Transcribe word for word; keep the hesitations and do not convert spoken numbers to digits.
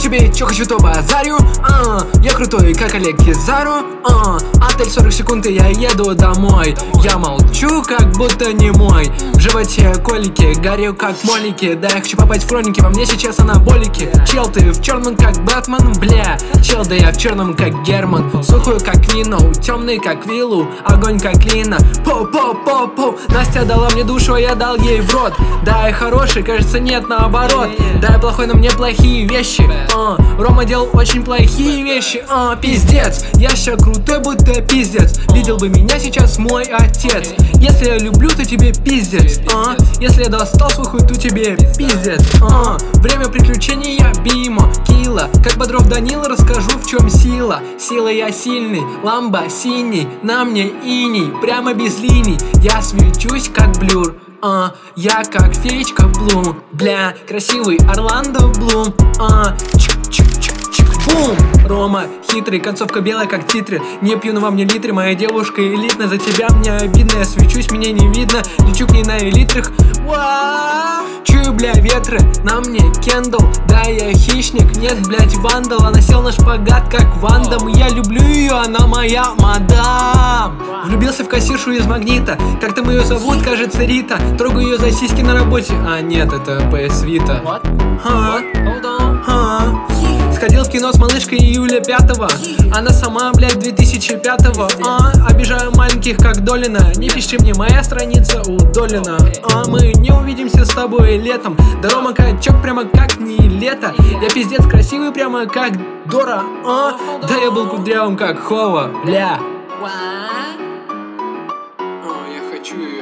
тебе чё хочу, то базарю. а, Я крутой, как Олег Кизару. а, Отель сорок секунд и я еду домой. Я молчу, как будто не мой. В животе колики, горю как молики. Да, я хочу попасть в хроники, во мне сейчас анаболики. Чел, ты в черном как Бэтмен, бля. Чел, да я в черном как Герман. Сухой как вино, темный как виллу. Огонь как Лина. По-по-по-по. Настя дала мне душу, а я дал ей в рот. Да, я хороший, кажется, нет, наоборот. Да, я плохой, но мне плохие вещи. а, Рома делал очень плохие вещи. а, Пиздец, я ща крутой, будто пиздец. Видел бы меня сейчас мой отец. Если я люблю, то тебе пиздец. а, Если я достал свой хуй, то тебе пиздец. а, Время приключений, я Бимо, Кила. Как Бодров Данила, расскажу, в чем сила. Сила я сильный, ламба синий. На мне иней, прямо без линий. Я свечусь, как блюр. А, я как феечка Блум. Бля, красивый Орландо Блум. А, чик-чик-чик-чик-бум. Рома хитрый, концовка белая, как титры. Не пью, но во мне литры. Моя девушка элитная, за тебя мне обидно. Я свечусь, меня не видно. Лечу к ней на элитрах. Вау. Чую, бля, ветры, на мне Кендалл. Да, я хищник, нет, блядь, вандал. Она сел на шпагат, как Вандам. Я люблю ее, она моя мадам. Влюбился в кассиршу из Магнита. Как там ее зовут, кажется, Рита. Трогаю ее за сиськи на работе. А, нет, это пэ эс Vita. Ха, ха. Сходил в кино с малышкой июля пятого. Она сама, блядь, две тысячи пятого. а, Обижаю маленьких, как Долина. Не пиши мне, моя страница удалена. а, Мы не увидимся с тобой летом. Да, Рома качок прямо как не лето. Я пиздец красивый, прямо как Дора. а, Да, я был кудрявым, как Хова. Бля. О, я хочу ее.